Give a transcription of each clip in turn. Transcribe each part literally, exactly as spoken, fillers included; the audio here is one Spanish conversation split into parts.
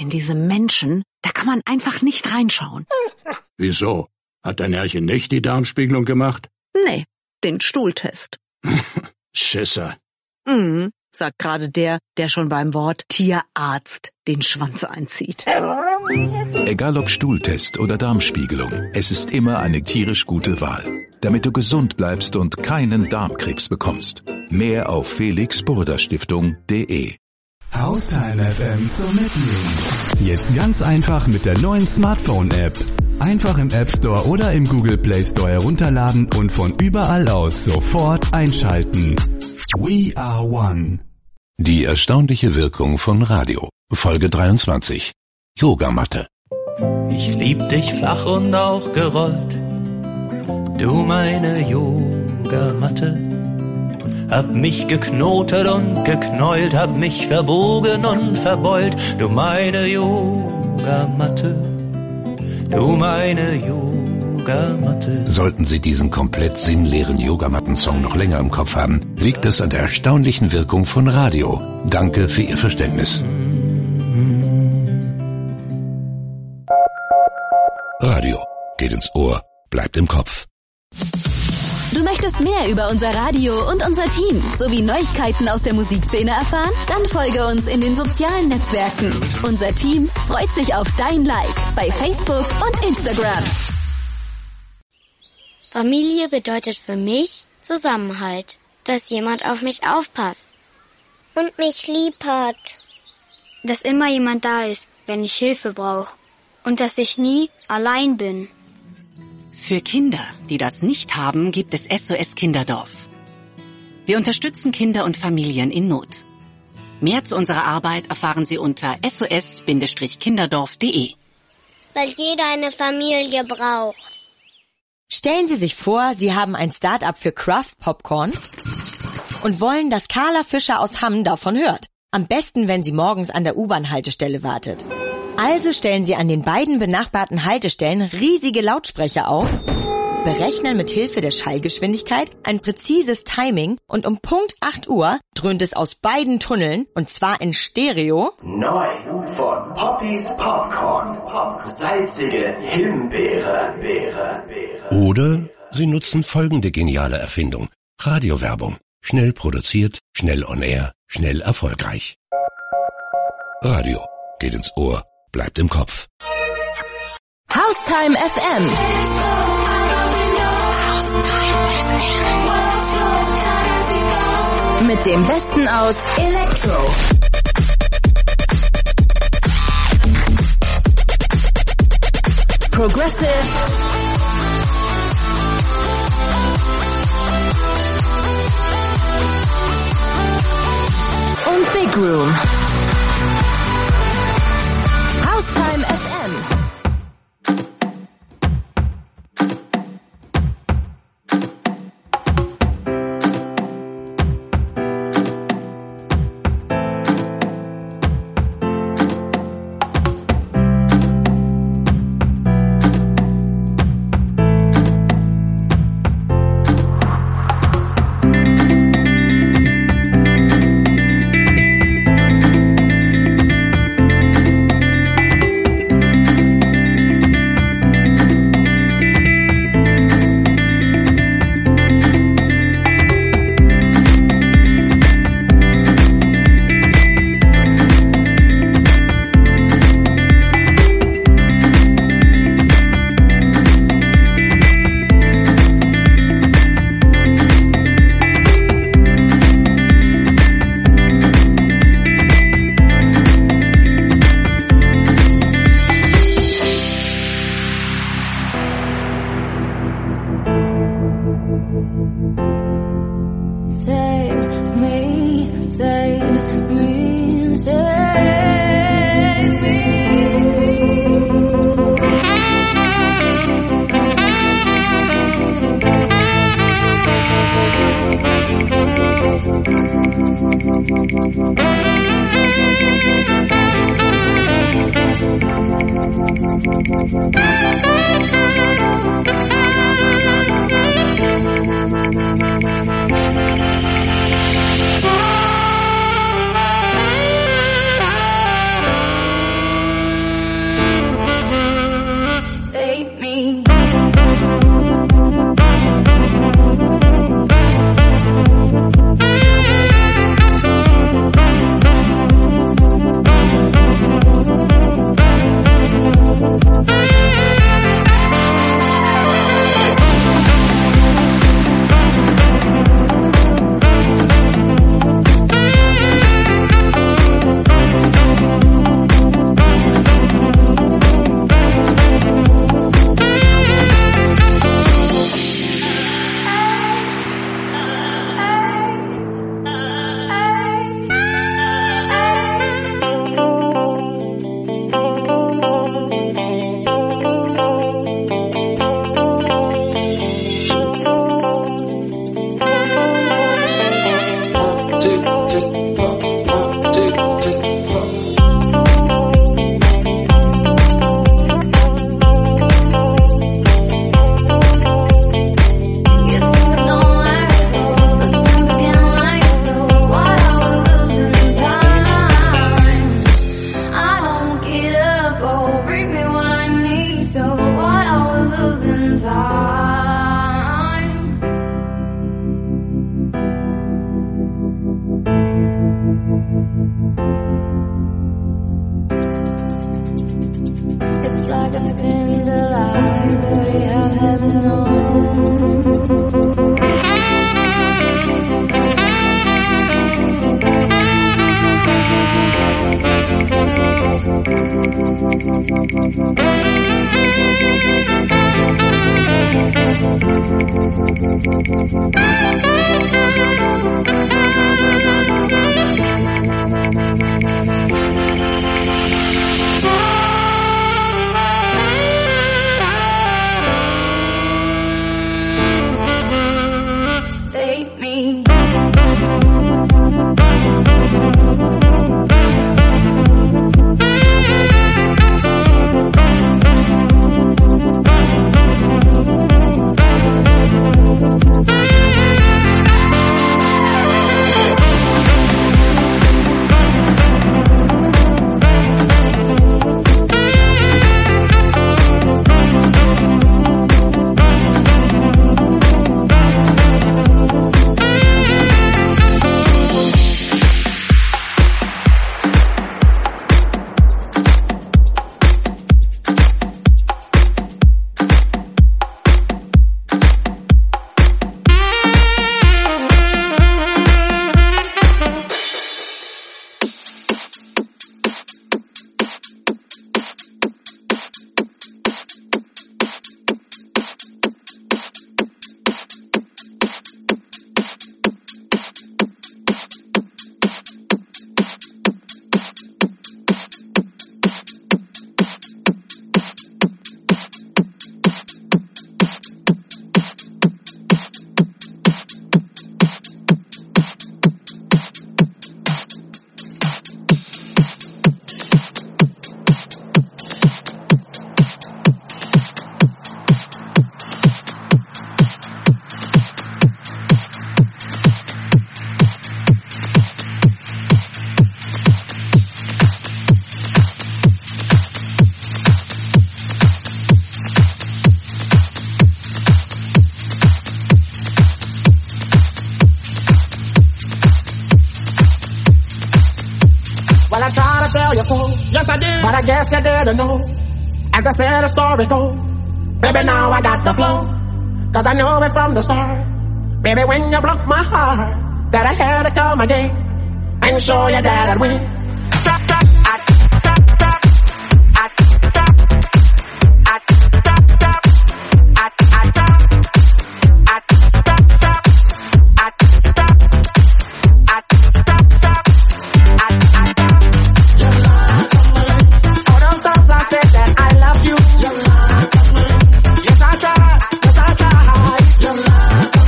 In diese Menschen, da kann man einfach nicht reinschauen. Wieso? Hat dein Herrchen nicht die Darmspiegelung gemacht? Nee, den Stuhltest. Schisser. Mhm, sagt gerade der, der schon beim Wort Tierarzt den Schwanz einzieht. Egal ob Stuhltest oder Darmspiegelung, es ist immer eine tierisch gute Wahl, damit du gesund bleibst und keinen Darmkrebs bekommst. Mehr auf felix burda stiftung punkt de. Haustime F M zum Mitnehmen. Jetzt ganz einfach mit der neuen Smartphone-App. Einfach im App Store oder im Google Play Store herunterladen und von überall aus sofort einschalten. We are one. Die erstaunliche Wirkung von Radio. Folge dreiundzwanzig. Yogamatte. Ich lieb dich flach und auch gerollt, du meine Yogamatte. Hab mich geknotet und geknäult, hab mich verbogen und verbeult, du meine Yogamatte, du meine Yogamatte. Sollten Sie diesen komplett sinnleeren Yogamatten-Song noch länger im Kopf haben, liegt es an der erstaunlichen Wirkung von Radio. Danke für Ihr Verständnis. Radio geht ins Ohr, bleibt im Kopf. Du möchtest mehr über unser Radio und unser Team sowie Neuigkeiten aus der Musikszene erfahren? Dann folge uns in den sozialen Netzwerken. Unser Team freut sich auf dein Like bei Facebook und Instagram. Familie bedeutet für mich Zusammenhalt, dass jemand auf mich aufpasst und mich lieb hat. Dass immer jemand da ist, wenn ich Hilfe brauche und dass ich nie allein bin. Für Kinder, die das nicht haben, gibt es S O S Kinderdorf. Wir unterstützen Kinder und Familien in Not. Mehr zu unserer Arbeit erfahren Sie unter s o s kinderdorf punkt de. Weil jeder eine Familie braucht. Stellen Sie sich vor, Sie haben ein Start-up für Craft Popcorn und wollen, dass Carla Fischer aus Hamm davon hört. Am besten, wenn sie morgens an der U-Bahn-Haltestelle wartet. Also stellen Sie an den beiden benachbarten Haltestellen riesige Lautsprecher auf, berechnen mit Hilfe der Schallgeschwindigkeit ein präzises Timing und um Punkt acht Uhr dröhnt es aus beiden Tunneln, und zwar in Stereo. Neu von Poppys Popcorn. Salzige Himbeere. Beere, Beere. Oder Sie nutzen folgende geniale Erfindung. Radiowerbung. Schnell produziert, schnell on air, schnell erfolgreich. Radio geht ins Ohr, bleibt im Kopf. Haustime F M. Mit dem Besten aus Elektro, Progressive und Big Room. Haustime F M. It's like I've seen the light, but I haven't State me. Well, I tried to tell you so, yes I did, but I guess you didn't know. As I said, the story goes, baby, now I got the flow, cause I knew it from the start. Baby, when you broke my heart, that I had to come again and show you that I'd win. Trap, trap, I, trap, trap, I, trap, trap, I, trap, trap, I, I, trap, I, trap, trap, I, trap, I, trap, trap, I, I, trap. All those times I said that I love you. Yes, I tried, yes, I tried.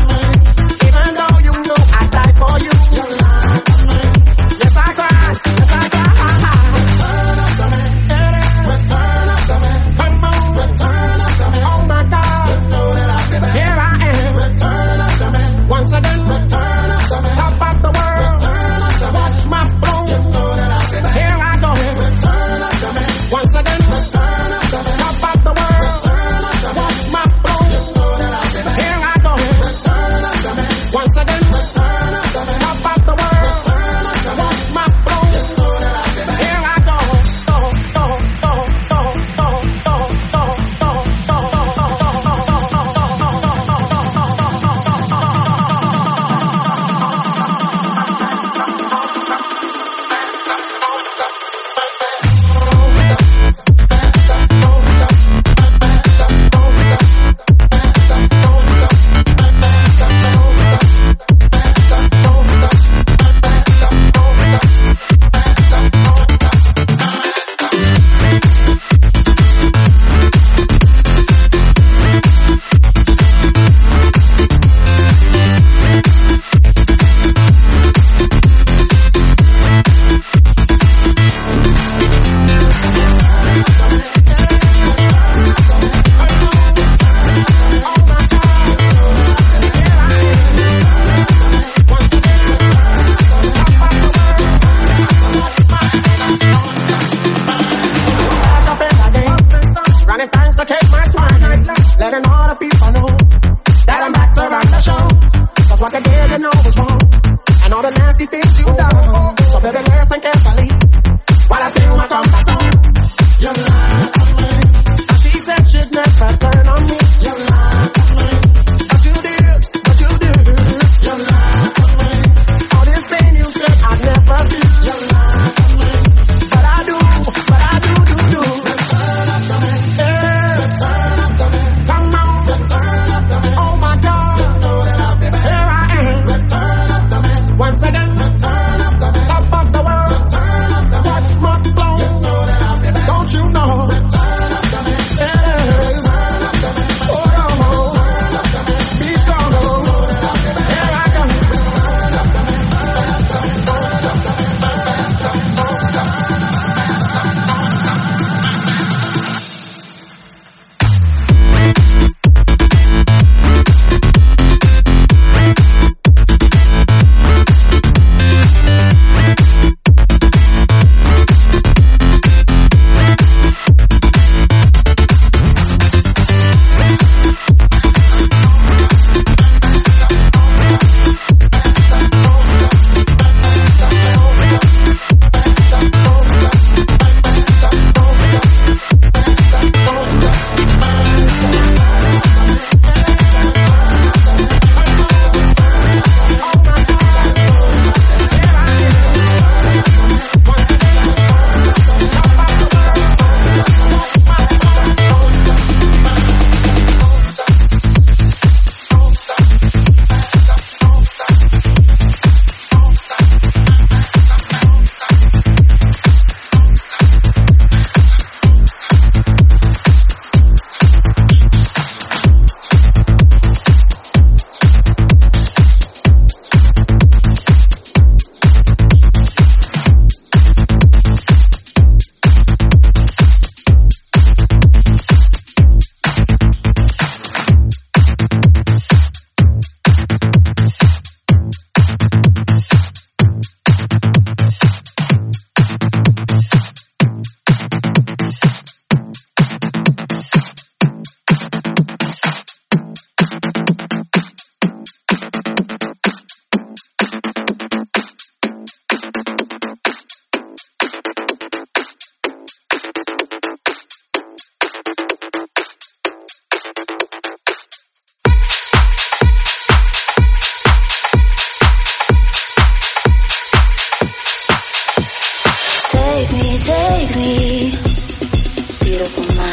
Even though you know I died for you. Yes, I cried, yes,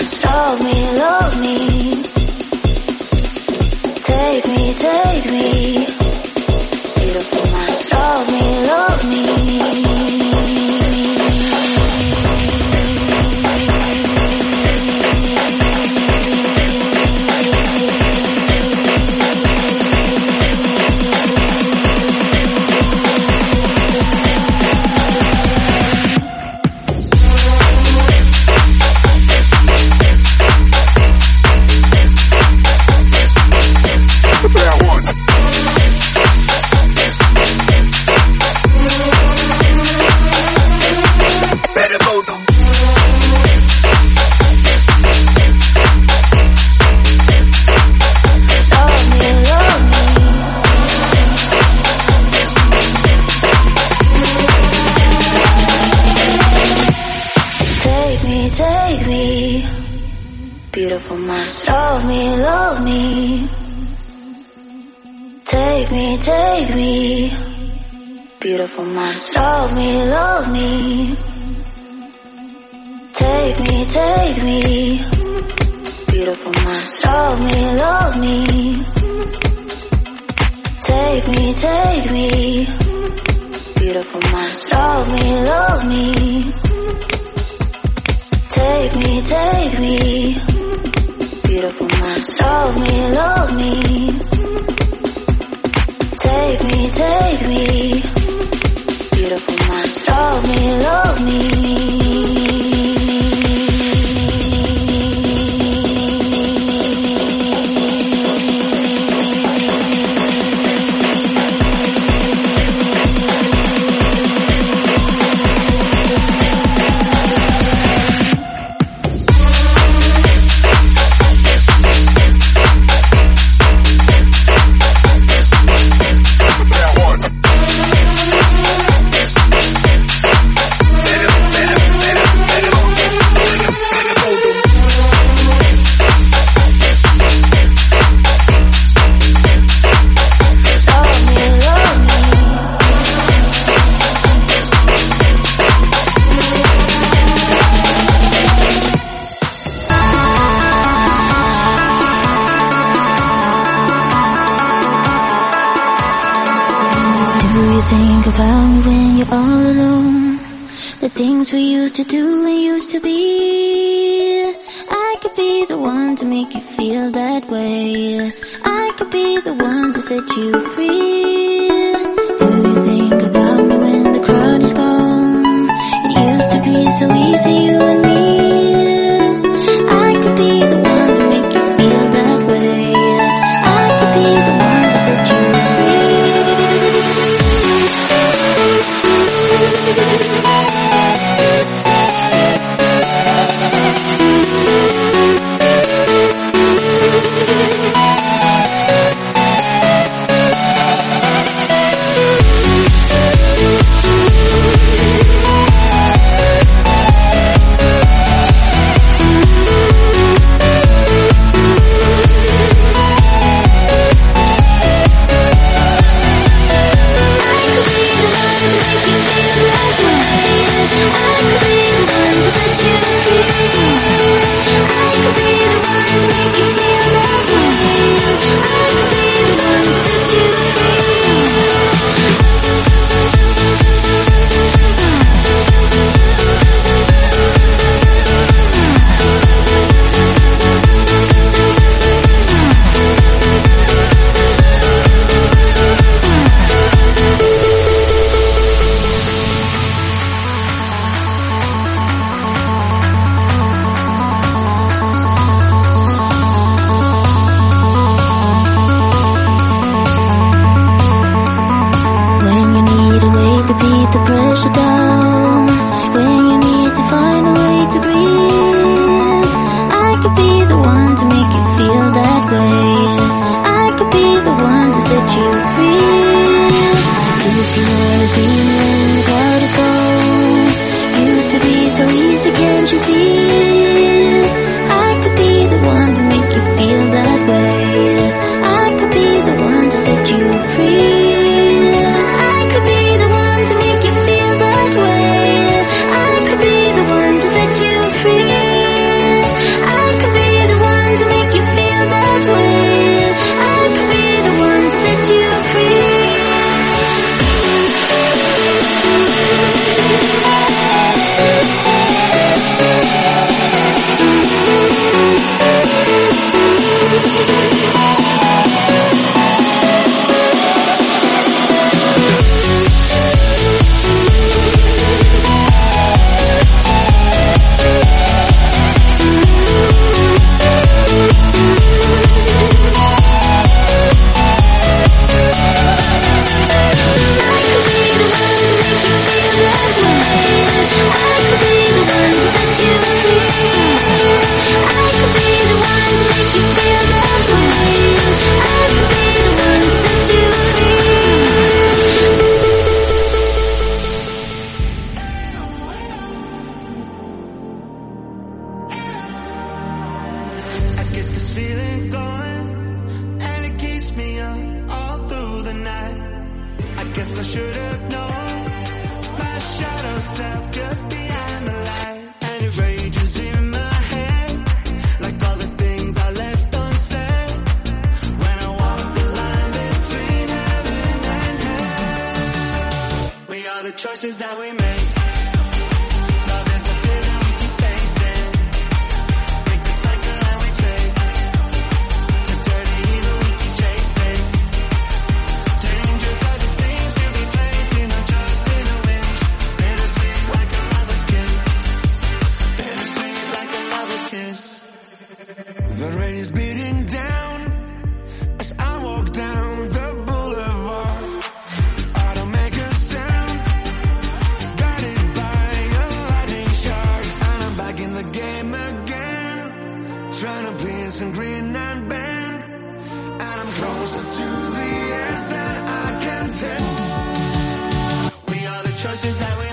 monster of me, love me. Take me, take me. Beautiful monster of me, love me. Beautiful monster of me, love me. Take me, take me. Beautiful monster of me, love me. Take me, take me. Beautiful monster of me, love me. Take me, take me. Beautiful monster of me, love me. Take me, take me. Beautiful monster of me, love me. Take me, take me. Beautiful monster of me, love me. Things we used to do and used to be. I could be the one to make you feel that way. I could be the one to set you free. Do you think about me when the crowd is gone? It used to be so easy, you and me. I could be the one to make you feel that way. I could be the one to set you free. I get this feeling going, and it keeps me up all through the night. I guess I should have known my shadow stepped just behind the light, and it rages in my head like all the things I left unsaid when I walk the line between heaven and hell. We are the choices that we make. The rain is beating down as I walk down the boulevard. I don't make a sound, guided by a lightning shark. And I'm back in the game again, trying to pierce and grin and bend. And I'm closer to the edge than I can tell. We are the choices that we make.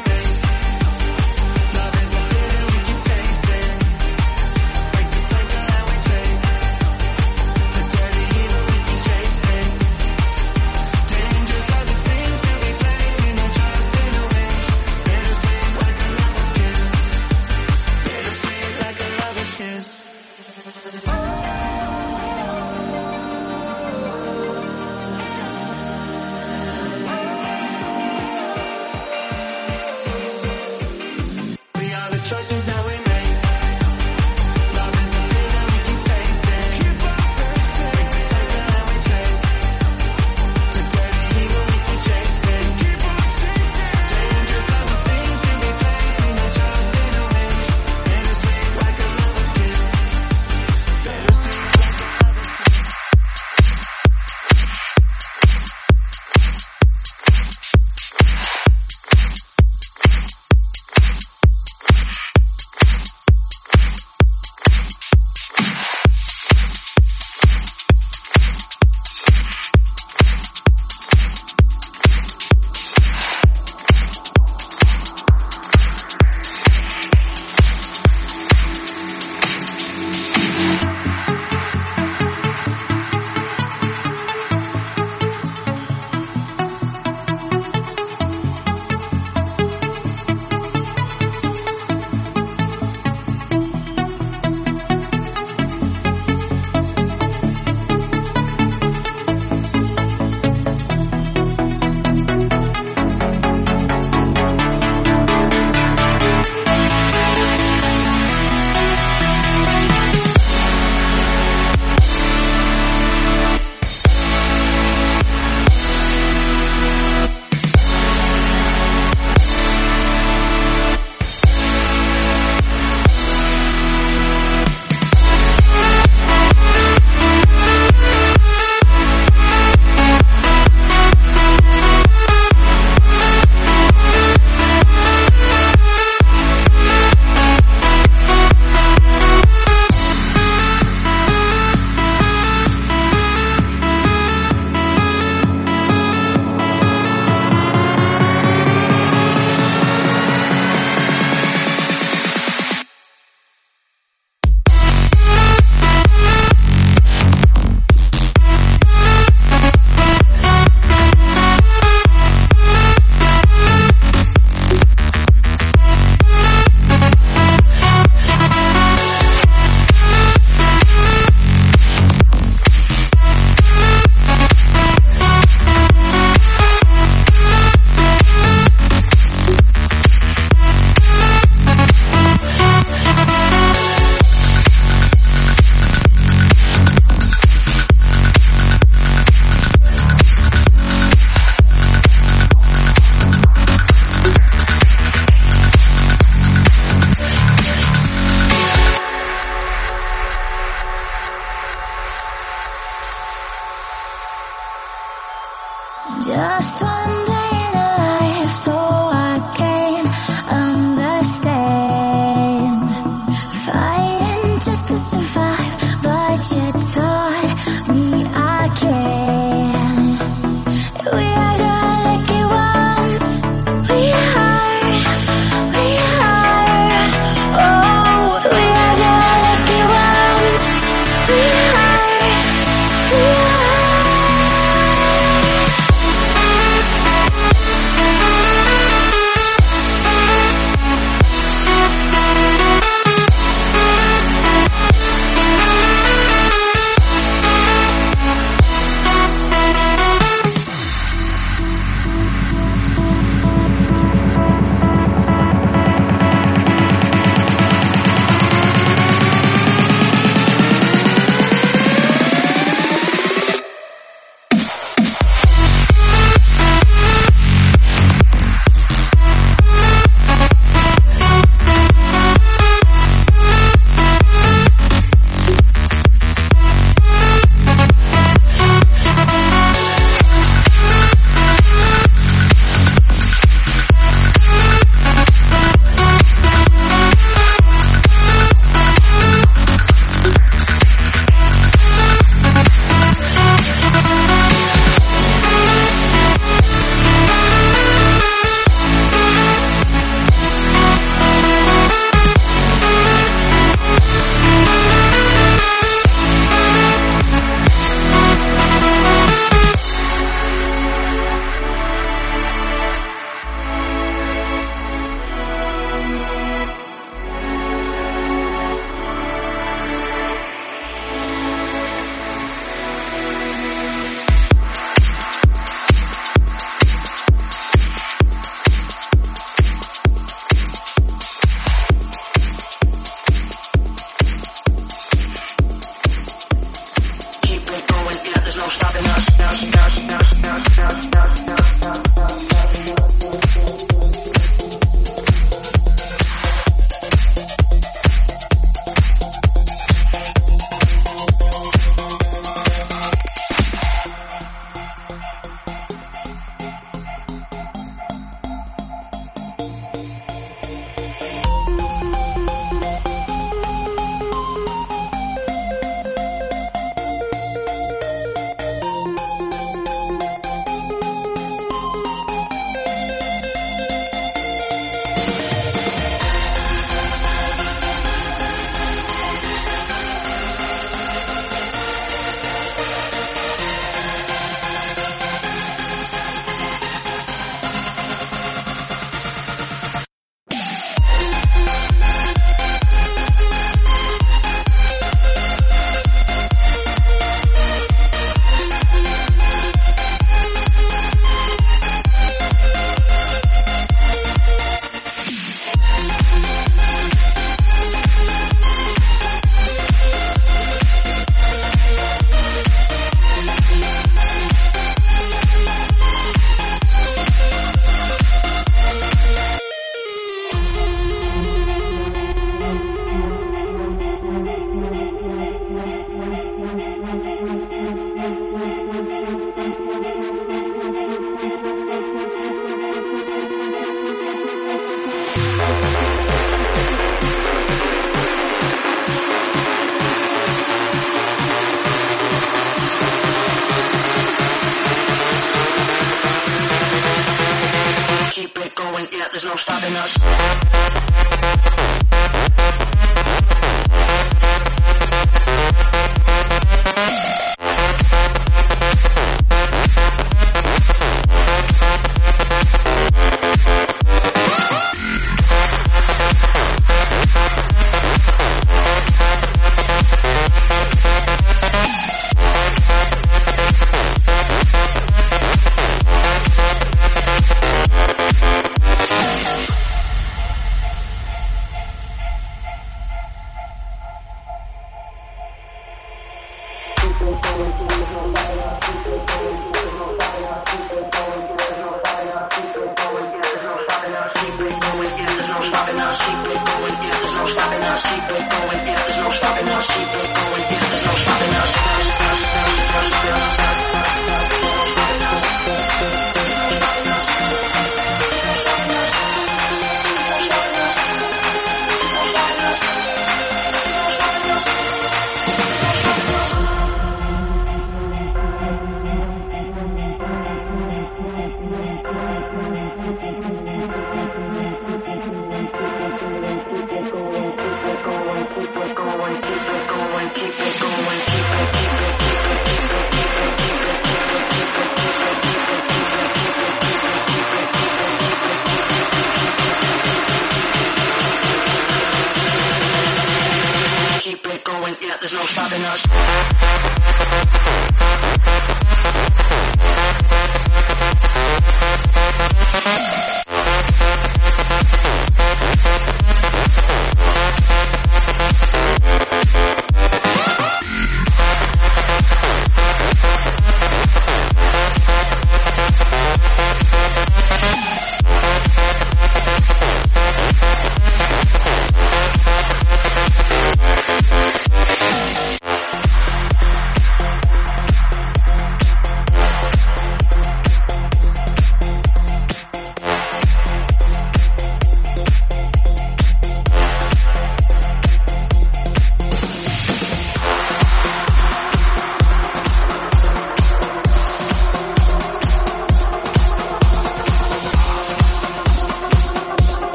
stopping us.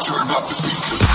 turn up the speakers.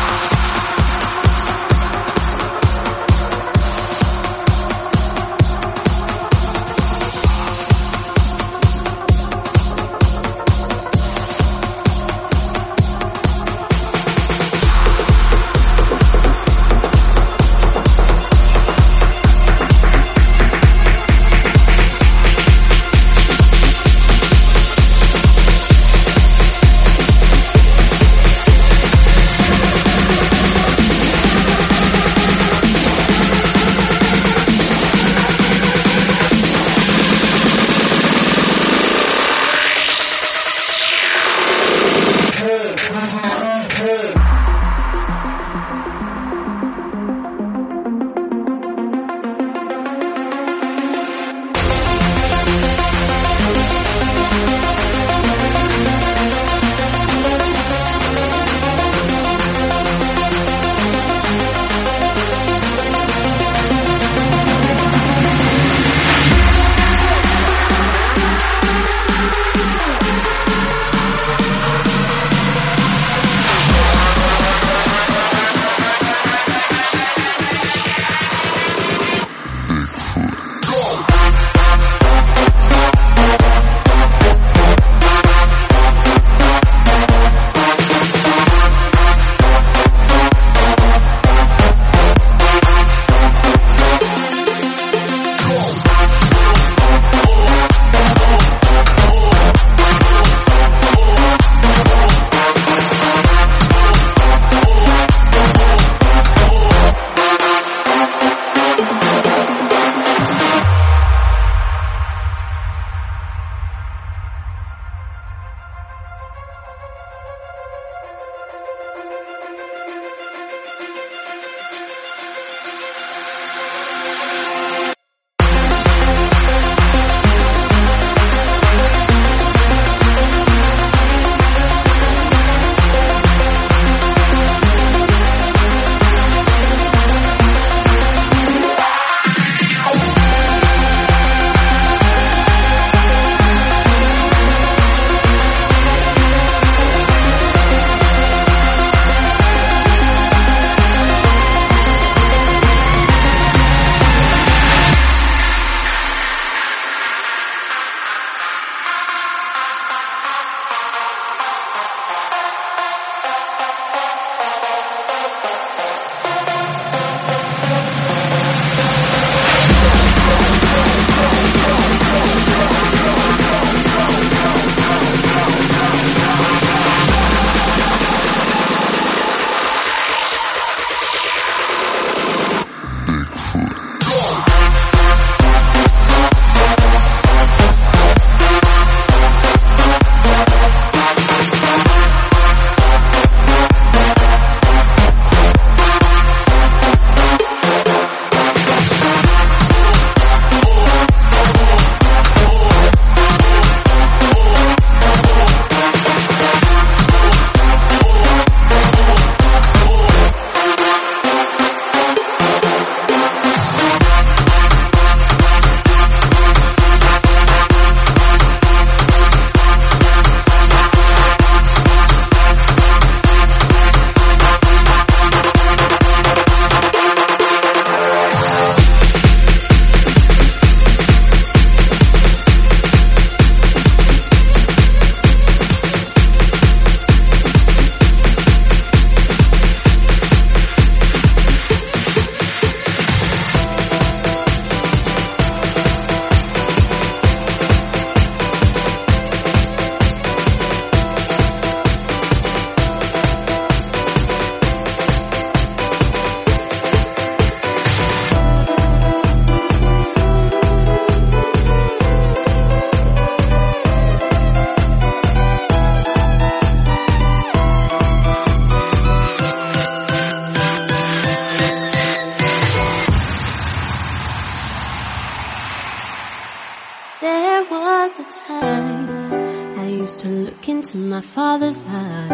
into my father's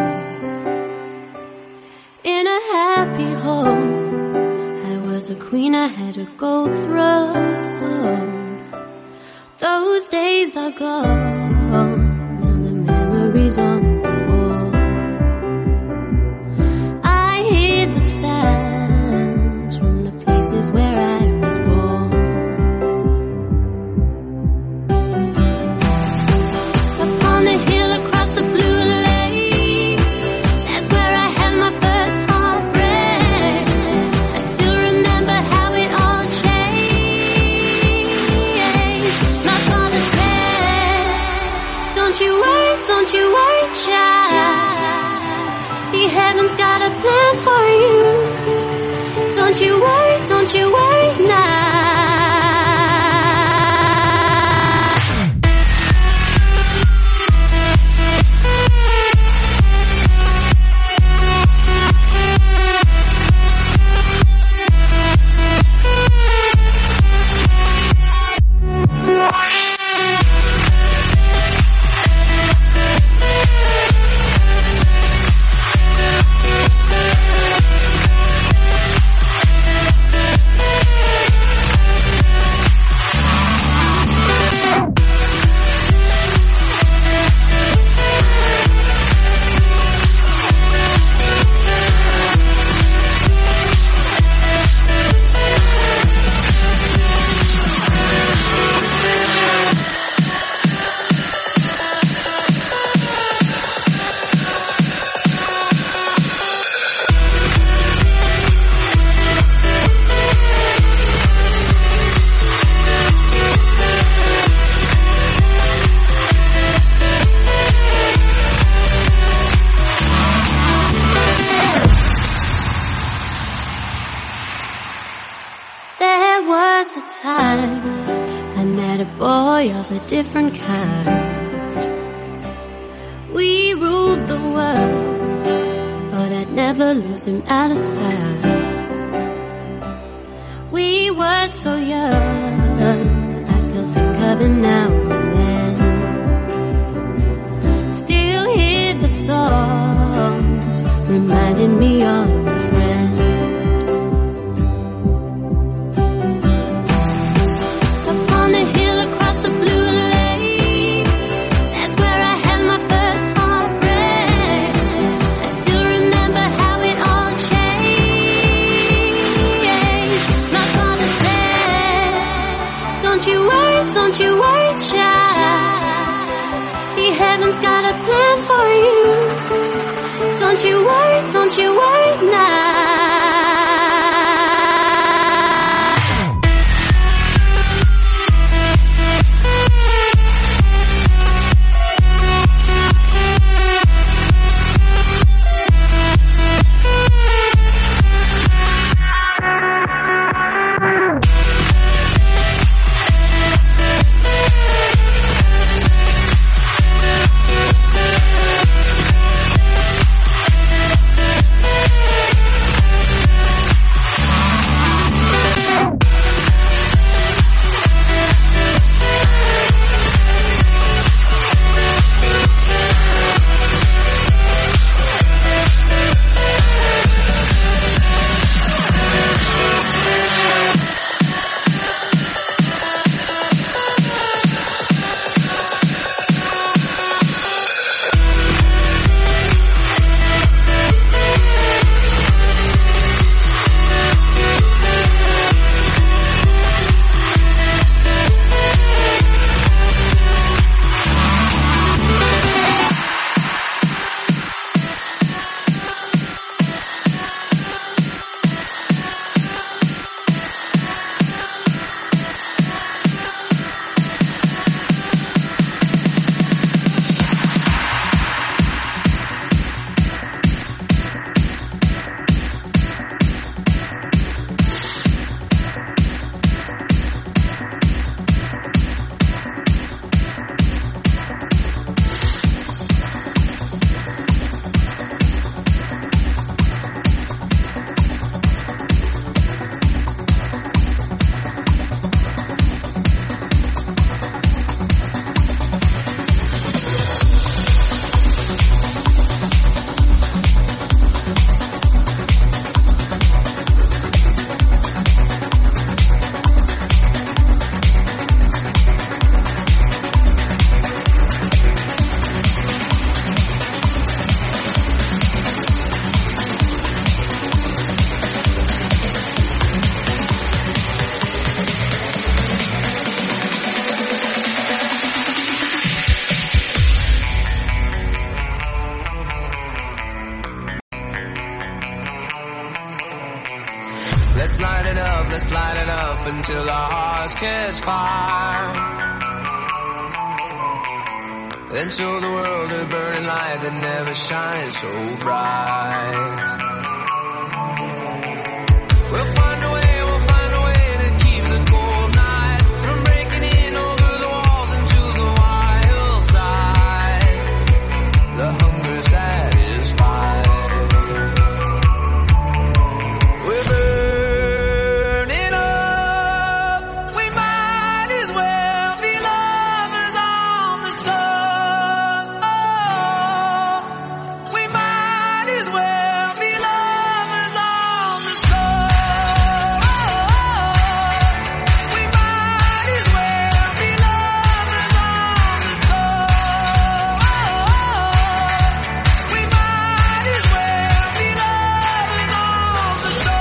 eyes. In a happy home, I was a queen, I had a gold throne. Those days are gone, now the memories on the wall. Don't you worry, don't you worry, child. See, heaven's got a plan for you. Don't you worry, don't you worry now. Different kind. We ruled the world, but I'd never lose him out of sight. We were so young, I still think of it now and then. Still hear the songs, reminding me of a friend. Upon a hill across the blue, don't you worry, child. See, heaven's got a plan for you. Don't you worry, don't you worry now. Let's light it up, let's light it up until our hearts catch fire. then show the world a burning light that never shines so bright. We'll find a way, we'll find a way to keep the cold night from breaking in over the walls into the wild side. The hunger satisfied. We're burning up. We might as well be lovers on the sun. Oh, we might as well be lovers on the sun. We might as well be lovers on the sun. We might as well be lovers on the sun.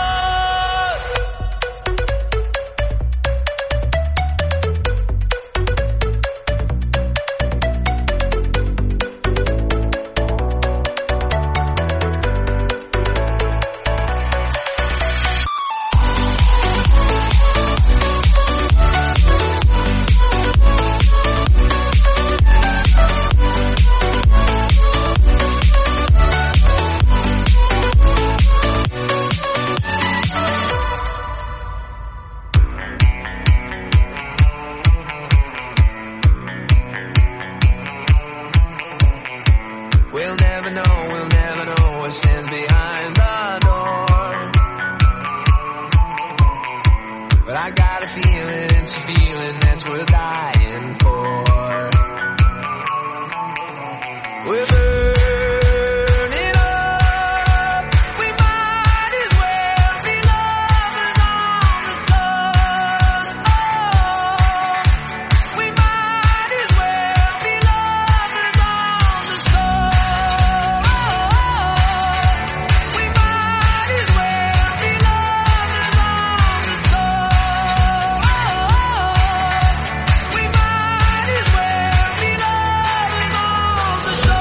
We'll never know, we'll never know what stands behind the door. But I got a feeling, it's a feeling that we're dying for. We're burning up. We might as well be lovers on the sun. Oh, we might as well be lovers on the sun. We might as well be lovers on the sun. We might as well be lovers on the sun.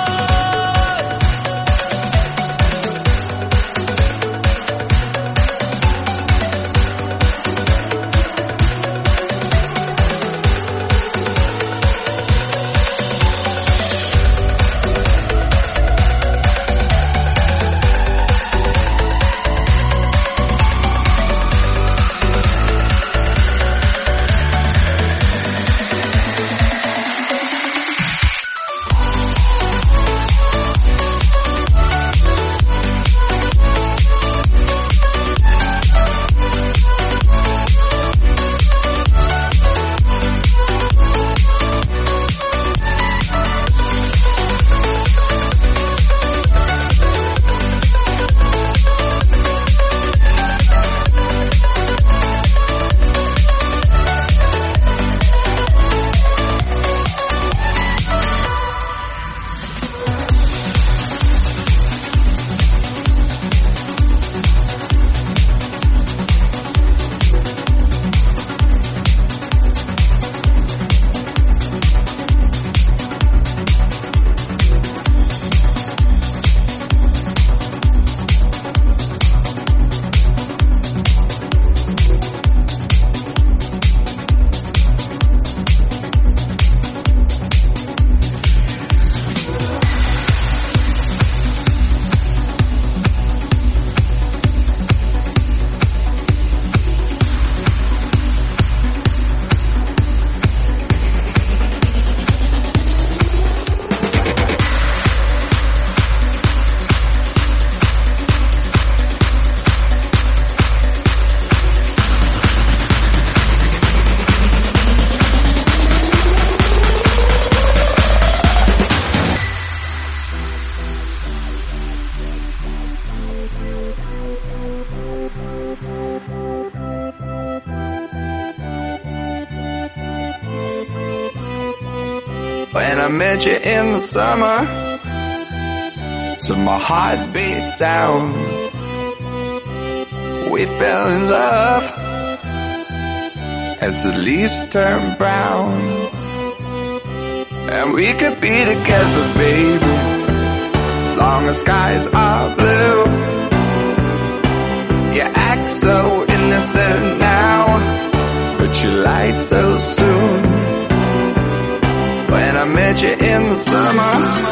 When I met you in the summer, to my heartbeat sound, we fell in love as the leaves turn brown. And we could be together, baby, as long as skies are blue. You act so innocent now, but you lied so soon. when I met you in the summer.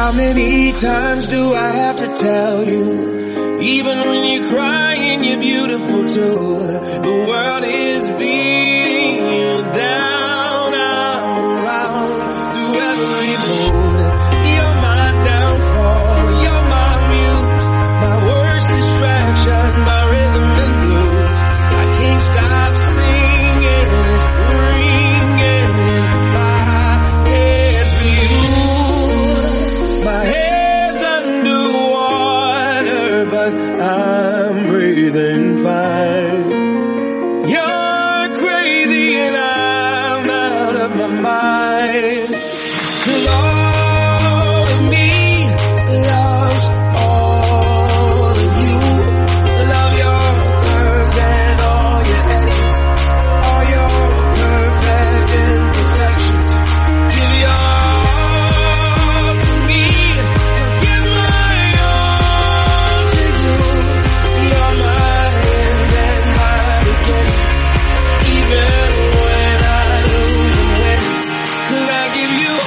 How many times do I have to tell you? Even when you're crying, you're beautiful too. The world is big.